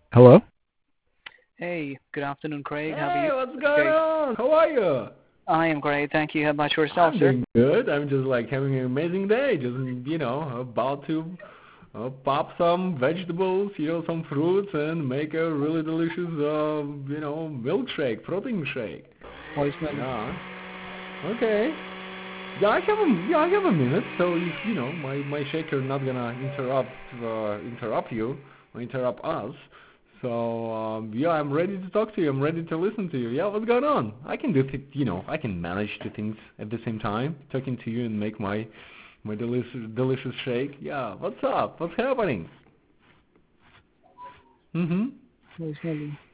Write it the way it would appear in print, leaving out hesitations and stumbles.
Hello? Hey, good afternoon, Craig. How are Hey, you what's going today? on? How are you? I am great, thank you. How about yourself, I'm sir? doing good. I'm just like having an amazing day. Just, about to pop some vegetables, some fruits and make a really delicious, milkshake, protein shake. Voicemail. Yeah. Okay. I have a minute. So if, my shaker not gonna interrupt you or interrupt us. So yeah, I'm ready to talk to you. I'm ready to listen to you. Yeah, what's going on? I can I can manage two things at the same time, talking to you and make my delicious shake. Yeah, what's up? What's happening? Mhm. Voicemail.